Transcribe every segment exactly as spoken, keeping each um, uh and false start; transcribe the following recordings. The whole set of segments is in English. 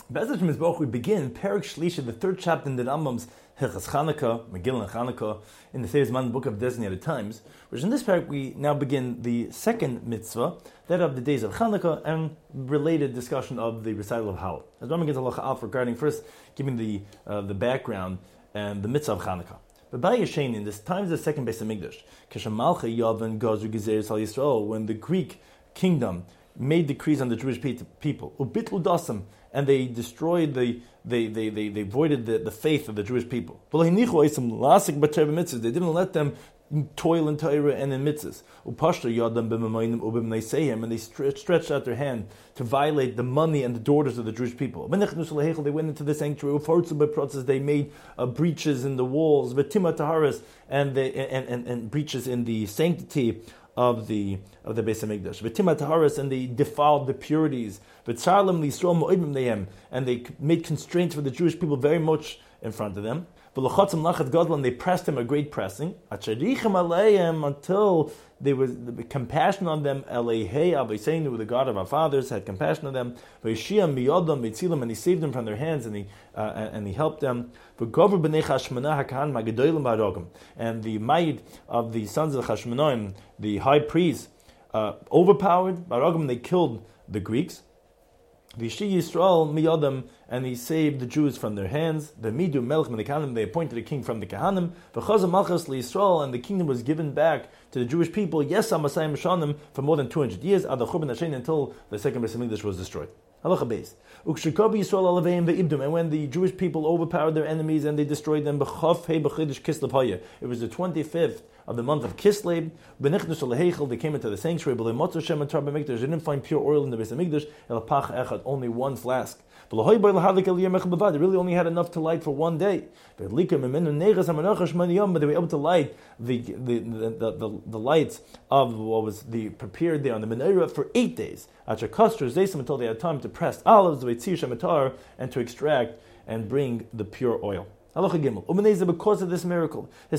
Be'ezus Mizbeach, we begin Perek Shlishi, the third chapter in the Rambam's Hilchas Chanukah, Megillah and Chanukah, in the Seir Man book of designated times, which in this parak we now begin the second mitzvah, that of the days of Chanukah, and related discussion of the recital of Hallel. As Rambam gets a halacha out regarding first giving the uh, the background and the mitzvah of Chanukah. But by Yeshen, in this times of the second Beis Hamikdash, Keshamalcha Yavin Gazru Gezeres Al Yisrael, when the Greek kingdom made decrees on the Jewish people, Ubitlu Dasam, and they destroyed the, they they they, they voided the, the faith of the Jewish people. They didn't let them toil in Torah and in mitzvahs. And they stretched out their hand to violate the money and the daughters of the Jewish people. They went into the sanctuary. They made uh, breaches in the walls, and, they, and, and, and breaches in the sanctity of the of the Beis Hamikdash. V'timat Taharas, and they defiled the purities. V'tzarlam l'Yisrael mo'ibim nehem, and they made constraints for the Jewish people very much in front of them. V'lochatzim lachat gadol, and they pressed them a great pressing. Atcharichim aleim, until there was compassion on them. Elohei Avosenu, the God of our fathers, had compassion on them. V'yishiyam miyodam v'tzilam, and he saved them from their hands, and he uh, and he helped them. V'gover b'nei Chashmonah haKahan magadolim ba'arogim, and the might of the sons of Chashmonaim, the high priests, uh, overpowered ba'arogim, they killed the Greeks. V'yishi Yisrael miyodam, and he saved the Jews from their hands. The midu melech min Kahanim, they appointed a king from the Kahanim. V'chazam malchus liYisrael, and the kingdom was given back to the Jewish people. Yes, Amasayim Mishanim, for more than two hundred years. Ad Churban Hashem, until the second Beis Hamikdash was destroyed. Halacha beis. Ukshikobi Yisrael alaveim ve'ibdum, and when the Jewish people overpowered their enemies and they destroyed them, b'chof hei b'chidish Kislev haya. It was the twenty-fifth of the month of Kislev. B'nichnus aleheichel, they came into the sanctuary. B'lei motzah shem atar b'mikdash, they didn't find pure oil in the Beis Hamikdash. El pach echad, only one flask. They really only had enough to light for one day. But they were able to light the the, the, the, the lights of what was the prepared there on the menorah for eight days. Until they had time to press olives, and to extract and bring the pure oil. Because of this miracle, the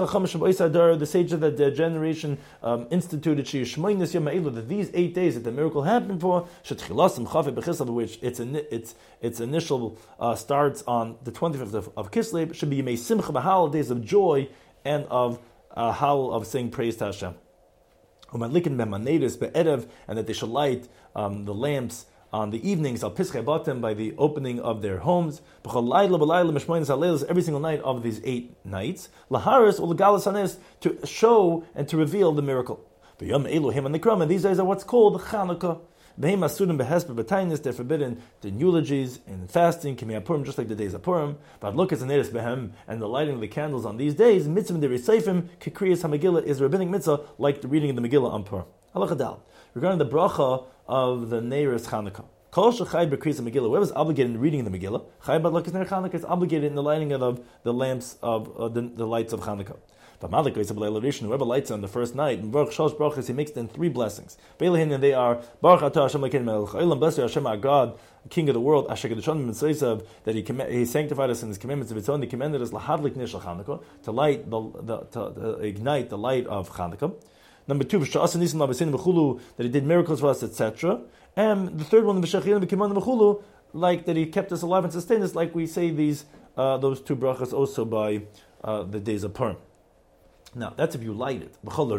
sage of that generation um, instituted that these eight days that the miracle happened for, which its its its initial uh, starts on the twenty-fifth of, of Kislev, should be Yemei Simcha, days of joy and of uh, howl of saying praise to Hashem. And that they should light um, the lamps on the evenings, al pischei batim, by the opening of their homes, every single night of these eight nights, laharis or legalis hanes, to show and to reveal the miracle. And these days are what's called Chanukah. They're forbidden in eulogies and fasting, just like the days of Purim. But look at the behem and the lighting of the candles on these days. Mitzvah dereseifim kikriyas hamegillah is a rabbinic mitzvah, like the reading of the Megillah on Purim. Halachadal. Regarding the bracha of the Neiros Chanukah. Kol shechai b'kriyas Megillah, whoever's obligated in reading the Megillah, chai b'adlakas ner Chanukah, is obligated in the lighting of the lamps of uh, the, the lights of Chanukah. But Malik is a whoever lights on the first night, and Baruch Shalosh brachas, he makes them three blessings. Beilahin, and they are Baruch Atah Hashem Elokeinu Melech Haolam, blessed Hashem our God, King of the world, Asher Kedushanim Mitzvaysav, that he comm- he sanctified us in his commandments of his own. He commanded us lahadlik nishal Chanukah, to light the, the to, to ignite the light of Chanukah. Number two, that he did miracles for us, et cetera. And the third one, like that he kept us alive and sustained us, like we say these uh, those two brachas also by uh, the days of Purim. Now, that's if you light it.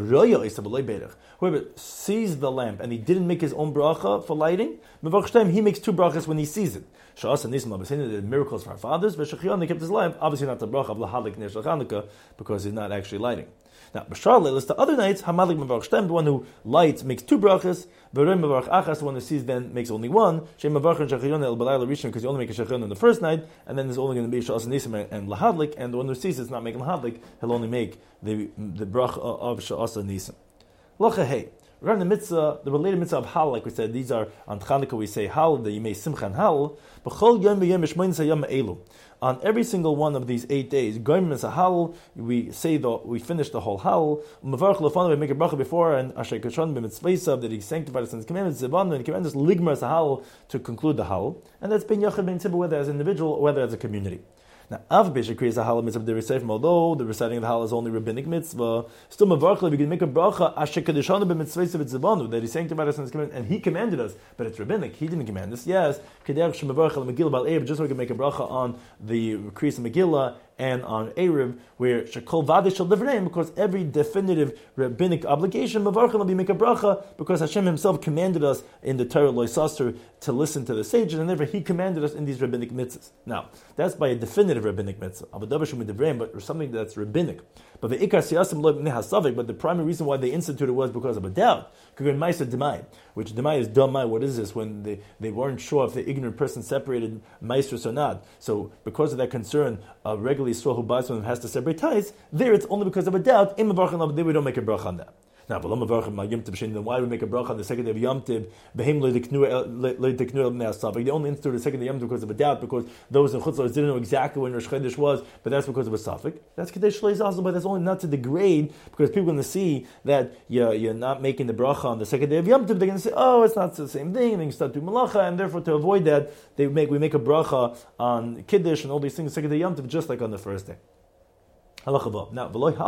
Whoever sees the lamp and he didn't make his own bracha for lighting, he makes two brachas when he sees it. They did miracles for our fathers, but they kept his lamp, obviously not the bracha of lahalik ner Chanukah, because he's not actually lighting. Now, B'shar Leilos, the other nights, Hamalik Mevarach Shtem, the one who lights makes two brachas, V'rei Mevarach Achas, the one who sees then makes only one, Shem Mevarach and Shachayon El Balayla Rishon, because you only make a Shachayon on the first night, and then there's only going to be Sha'as Nisim and Lahadlik, and the one who sees it's not making Lahadlik, he'll only make the the bracha of Sha'as Nisim. Locha Hey. Regarding the mitzvah, the related mitzvah of Hal, like we said, these are on Chanukah we say Hal, the Yemei Simcha and Hal. B'chol yom v'yom mishmoin yom elu. On every single one of these eight days, Goyim is a Hal. We say the we finish the whole Hal. Mevarach lefanav, we make a bracha before, and Asher Kashon b'mitzvaysav, that he sanctified us in his commandments. Zebanu, and he commanded us ligmar as a Hal to conclude the Hal, and that's ben yachid ben tzibur, whether as an individual or whether as a community. Now, Av Bishakri is a halal mitzvah d'Reseifim, although the reciting of the halal is only rabbinic mitzvah, still Mavarchel, we can make a bracha, Asher Kadeshanu b'mitzvah v'tzivanu, that he's saying about us in his command, and he commanded us, but it's rabbinic, he didn't command us, yes, Kederach Shemavarchel Megillah Bal Erev, just so we can make a bracha on the Kriyas Megillah, and on Erev, where Shekol Vadish Shel Devreim, because every definitive rabbinic obligation, Mavarchel will be make a bracha, because Hashem himself commanded us in the Torah Lo Yisasser to listen to the sages, and therefore he commanded us in these rabbinic mitzvahs. Now, that's by a definitive rabbinic mitzvah, but something that's rabbinic. But the Ikar Siyasim Lo B'nei HaSavik, but the primary reason why they instituted was because of a doubt. Ma'aser Demai, which Demai is Damai. What is this? When they, they weren't sure if the ignorant person separated Ma'aser or not. So because of that concern, a regular Yisrael who buys from them has to separate ties. There, it's only because of a doubt. In Mavarchan, we don't make a bracha on that. Now, then why do we make a bracha on the second day of Yom Tiv? They only instituted the second day of Yom Tiv because of a doubt, because those in Chutz La'aretz didn't know exactly when Rosh Chodesh was, but that's because of a suffix. That's Kadesh Shleis also, but that's only not to degrade, because people are going to see that you're, you're not making the bracha on the second day of Yom Tiv. They're going to say, oh, it's not the same thing, and they can start doing malacha, and therefore to avoid that, they make we make a bracha on Kiddush and all these things the second day of Yom Tiv, just like on the first day. Now, it's not only the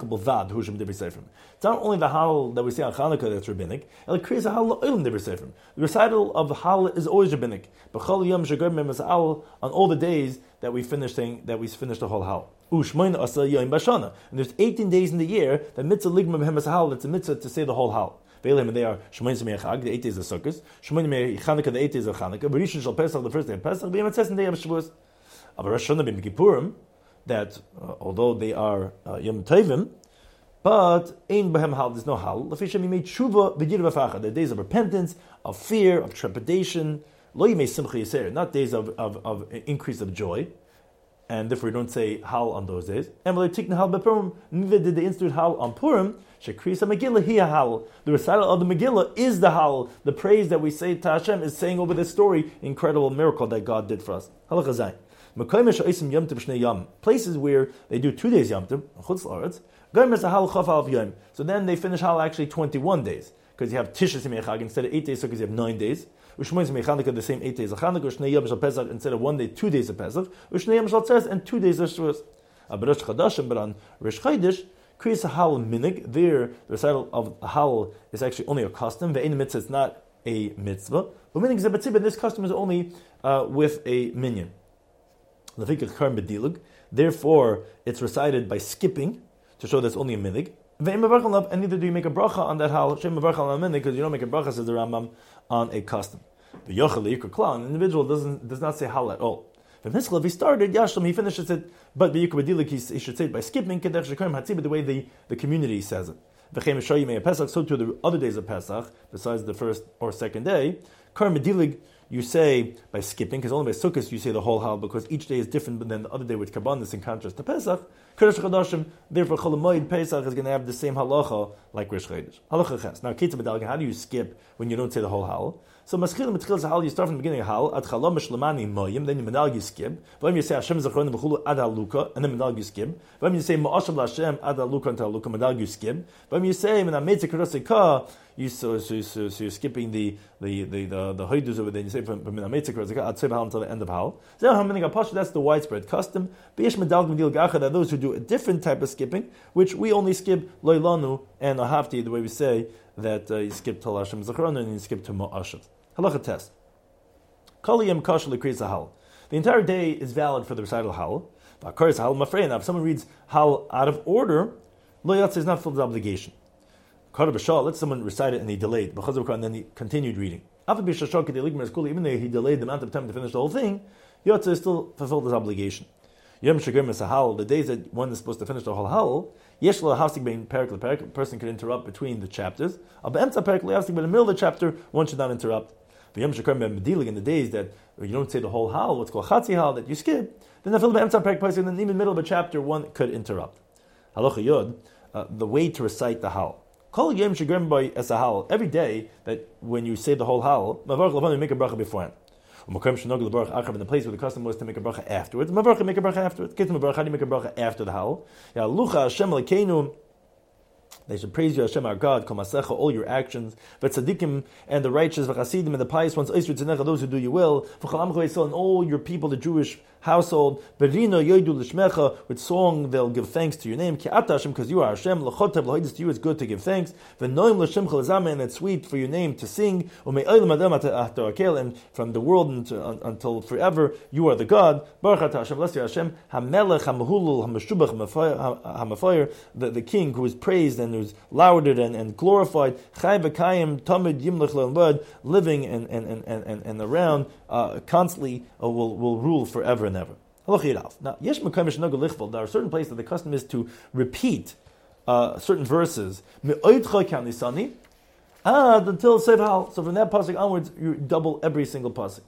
halal that we say on Chanukah that's rabbinic. The recital of the halal is always rabbinic. On all the days that we finish saying, that we finish the whole halal. And there's eighteen days in the year that mitzvah ligma b'hem halal. That's a mitzvah to say the whole halal. And they are Shmoyim Semei Chag, the eight days of Sukkot. Shmoyim Semei Chanukah, the eight days of Chanukah. Rishon Shel Pesach, the first day of Pesach. B'yom the day of Shavuos. Aber Rosh Hashanah b'Yom Kippurim, that uh, although they are uh, Yom Tovim, but ein behem hal, there's no hal. L'fishem made tshuva v'yir v'facha. The days of repentance, of fear, of trepidation. Lo yimei simcha yiser, not days of, of, of increase of joy, and therefore we don't say hal on those days. And v'lo tikna hal b'purim, neither did they institute hal on Purim. Shekrisa Megillah hi hal. The recital of the Megillah is the hal. The praise that we say to Hashem is saying over this story, incredible miracle that God did for us. Halacha zayin. Places where they do two days Yom Tov, Chutz La'aretz, so then they finish Hal actually twenty-one days, because you have Tisha Simei Chag instead of eight days, so because you have nine days. Ushmoin Simei Chanukah, the same eight days of Chanukah. Ushnei Yom Shal Pesach, instead of one day, two days of Pesach. Ushnei Yom Shal Tzeres, and two days of Shavuos. But Rosh Chodashim, but on Rosh Chodesh, Kriyas Hal Minig. There, the recital of Hal is actually only a custom. Ve'ein mitzvah, it's not a mitzvah. But Minig Zebatzibah, this custom is only uh, with a minyan. Therefore, it's recited by skipping to show that's only a minig. And neither do you make a bracha on that hal, because you don't make a bracha, says the Rambam, on a custom. An individual doesn't does not say hal at all. If he started Yashlam, he finishes it, but he should say it by skipping, the way the, the community says it. So to the other days of Pesach, besides the first or second day, you say by skipping, because only by Sukkot you say the whole hal, because each day is different than the other day with Karbanis in contrast to Pesach. Kodesh Chodashim, therefore Chol Hamoed Pesach is going to have the same halacha like Rosh Chodesh. Halacha Ches. Now, Ketzah B'Dalgan, how do you skip when you don't say the whole hal? So Maschil Mitchil Hal, you start from the beginning of hal, Ad Chalam Shlemani Moyim, then you Menal you skip. When you say Hashem Zachron V'Chulu Ad Haluka, and then Menal you skip. When you say Ma'ashav L'Hashem Ad Haluka and Haluka, Menal you skip. When you say Menametze Kurosika, you so, so, so, so you're skipping the the the the, the hoidus over there. You say from Menametze Kurosika Ad Sev Hal until the end of hal. That's the widespread custom. B'Yesh Medal G'Medil Gacha, that those who do a different type of skipping, which we only skip Loilanu and Ahavti, the way we say that uh, you skip Tal Hashem Zachron and you skip to Ma'ashav. Halacha test. Kaliyam Kashal Kriyas Hal. The entire day is valid for the recital hal. V'Akaris Hal Mafrein. Now, if someone reads hal out of order, Lo Yatz is not fulfilled his obligation. Kara B'Shal, let someone recite it and he delayed, and then he continued reading. Even though he delayed the amount of time to finish the whole thing, Yatz still fulfilled his obligation. Yom Shagrim is a hal, the days that one is supposed to finish the whole hal, Yesh lo hasik bein perik leperik, a person can interrupt between the chapters. Ab emtza perik le'asik, but in the middle of the chapter, one should not interrupt. V'yom shakar me'medilig, in the days that you don't say the whole hal, what's called chatzi hal, that you skip, then the film emtza perik pasik, and then even in the middle of a chapter, one could interrupt. Halacha yod, uh, the way to recite the hal. Kol yom shagrim by as a hal, every day that when you say the whole hal, mavarch levan, you make a bracha beforehand. In the place where the custom was to make a bracha afterwards, Mavarcha make a bracha afterwards. How do you make a bracha after the hal? That They should praise you, Hashem, our God, Kol Masecha, all your actions, V'tzadikim, and the righteous, V'chasidim, and the pious ones, Oisru Tzenecha, those who do your will, V'chol Amcha Yisrael, and all your people, the Jewish household, V'rino Yoidu L'shmecha, with song they'll give thanks to your name, Ki Ata Hashem, because you are Hashem, L'chotev L'hoidis, to you it's good to give thanks, V'noim L'shem Chalazame, and it's sweet for your name to sing, U'me'olim Adam Ata Akel, and from the world until, until forever, you are the God, Baruch Ata Hashem, bless you Hashem, HaMelech, HaMehulul, HaMeshubach, HaMafayir, the, the King who is praised and who's lauded and, and glorified, Chai V'kayim, Tamid Yimlech Le'Vad, living and, and, and, and, and around, uh, constantly uh, will, will rule forever and ever. Now, Yesh Mekayim Shenoga Lichval, there are certain places that the custom is to repeat uh, certain verses, Me'oitcha Kanisani, ah, until Sev Hal. So from that pasuk onwards, you double every single pasuk.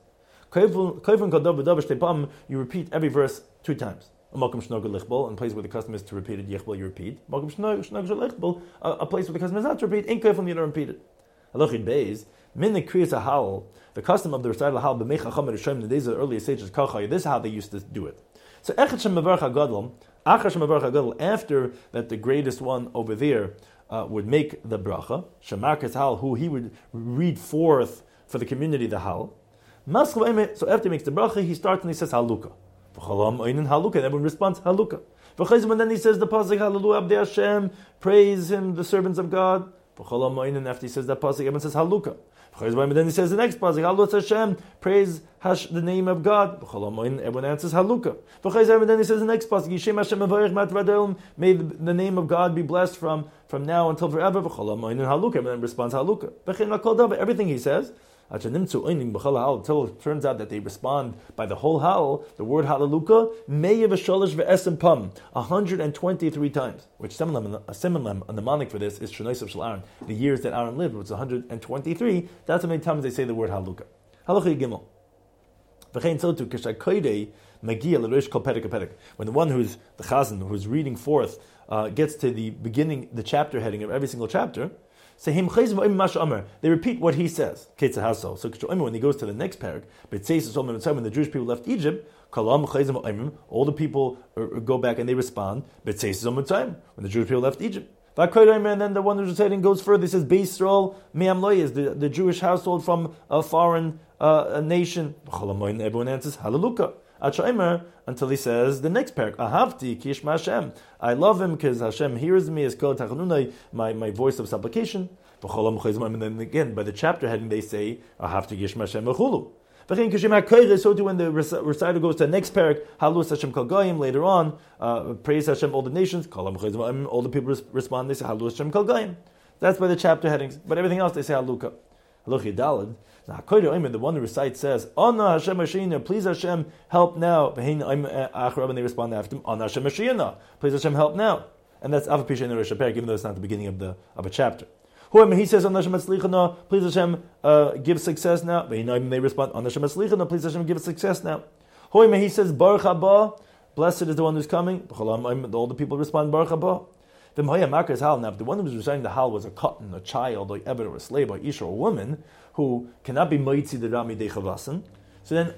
You repeat every verse two times. A place where the custom is to repeat it, you repeat. A place where the custom is not to repeat, you don't repeat it. The custom of the recital hal in the days of the earliest sages, this is how they used to do it. So after that, the greatest one over there uh, would make the bracha, Shemakas hal, who he would read forth for the community the hal. So after he makes the bracha, he starts and he says haluka. Haluka, and everyone responds haluka. And then he says the pasuk hallelujah abdei Hashem, praise him, the servants of God. And after he says that pasuk, everyone says haluka. And then he says the next pasuk, Halut Hashem, praise Hash, the name of God. Everyone answers haluka. And then he says the next pasuk, Yishem Hashem avarech mat, may the name of God be blessed from, from now until forever. Haluka, and then responds haluka. Everything he says, until it turns out that they respond by the whole hal, the word hallelujah, one hundred twenty-three times, which similar a mnemonic for this is Shenosav Shel Aaron, the years that Aaron lived, which is one hundred twenty-three. That's how many times they say the word hallelujah. Halacha Gimel. When the one who's the chazan, who's reading forth, uh, gets to the beginning, the chapter heading of every single chapter, they repeat what he says. So when he goes to the next parak, when the Jewish people left Egypt, all the people go back and they respond. When the Jewish people left Egypt, and then the one who's reciting goes further. He says, Beis Yisrael me'amloy, is the, the Jewish household from a foreign uh, a nation. Everyone answers hallelujah. Until he says the next parak, Ahavti kishma Hashem, I love him because Hashem hears me as kol tachanunai, my my voice of supplication. And then again by the chapter heading they say Ahavti kishma Hashem v'chulu. So too when the reciter goes to the next parak, Halus Hashem kol goyim, later on, uh, praise Hashem all the nations. All the people respond, they say Halus Hashem kol goyim. That's by the chapter headings. But everything else they say Haluka. Haluchi Dalad. Now, the one who recites says, Ana Hashem Mashiach, please Hashem, help now. And they respond after him, Ana Hashem Mashiach, please Hashem, help now. And that's Avapisha in the Rosh Hashanah, even though it's not the beginning of the of a chapter. He says, Ana Hashem Matzlichana, please Hashem, uh, give success now. They respond, Ana Hashem Matzlichana, please Hashem, give success now. He says, Baruch haba, blessed is the one who's coming. All the people respond, Baruch haba. Now, if the one who was reciting the hal was a cotton, a child, or ever, or a slave, or isha, or a woman, who cannot be moitzi the rami dechavasan, so then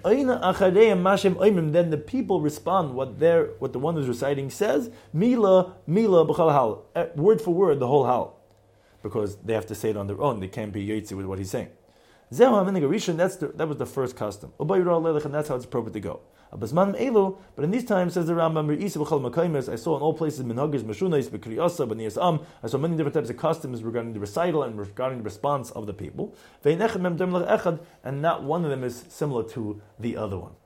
then the people respond what their what the one who's reciting says, mila, mila, b'chal hal, word for word, the whole hal. Because they have to say it on their own, they can't be yotzi with what he's saying. That's the, that was the first custom. And that's how it's appropriate to go. But in these times, says the Rambam, I saw in all places minhagis, meshunais, b'kriyasa, b'niyas am. I saw many different types of customs regarding the recital and regarding the response of the people. And not one of them is similar to the other one.